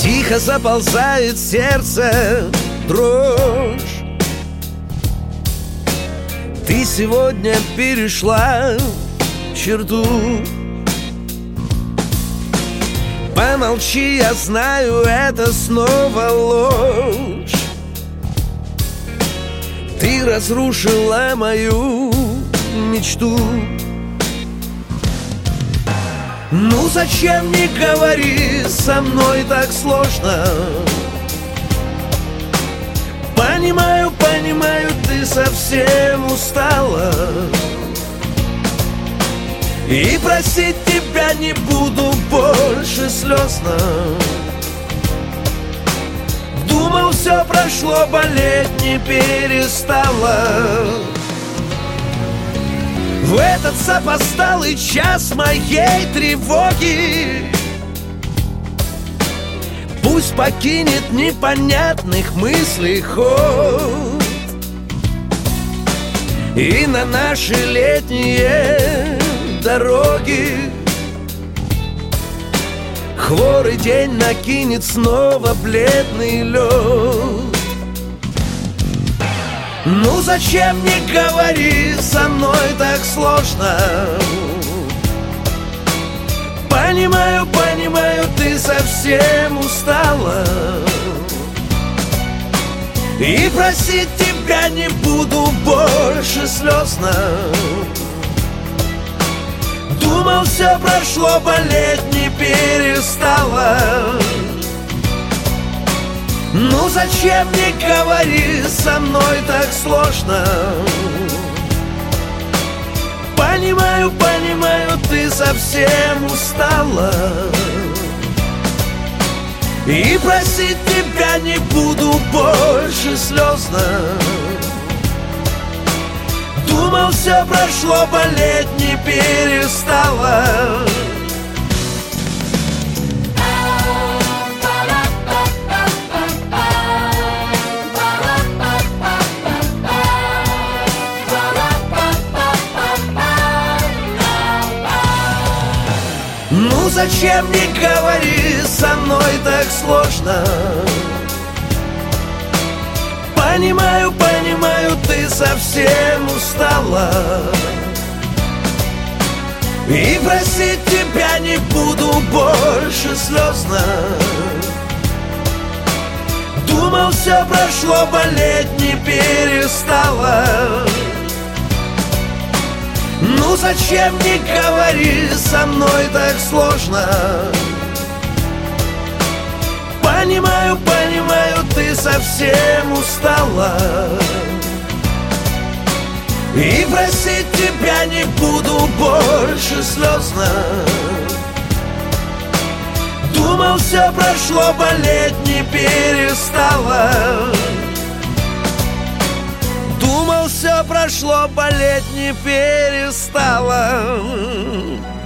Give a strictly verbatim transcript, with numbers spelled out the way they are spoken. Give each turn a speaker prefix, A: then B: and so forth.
A: Тихо заползает сердце дрожь. Ты сегодня перешла черту. Помолчи, я знаю, это снова ложь. Ты разрушила мою мечту. Ну зачем не говори со мной так сложно? Понимаю, понимаю, ты совсем устала. И просить тебя не буду больше слезно. Думал, все прошло, болеть не перестала. В этот запоздалый час моей тревоги пусть покинет непонятных мыслей ход. И на наши летние дороги хворый день накинет снова бледный лед. Ну зачем не говори со мной так сложно? Понимаю, понимаю, ты совсем устала. И просить тебя не буду больше слезно. Думал, все прошло, болеть не перестала. Ну зачем не говори со мной так сложно? Понимаю, понимаю, ты совсем устала. И просить тебя не буду больше слезно. Думал, все прошло, болеть не перестала. Ну зачем не говори со мной так сложно? Понимаю, понимаю, ты совсем устала. И просить тебя не буду больше слезно. Думал, все прошло, болеть не перестала. Ну зачем не говори со мной так сложно? Понимаю, понимаю, ты совсем устала. И просить тебя не буду больше слезно. Думал, все прошло, болеть не перестала. Думал, все прошло, болеть не перестала.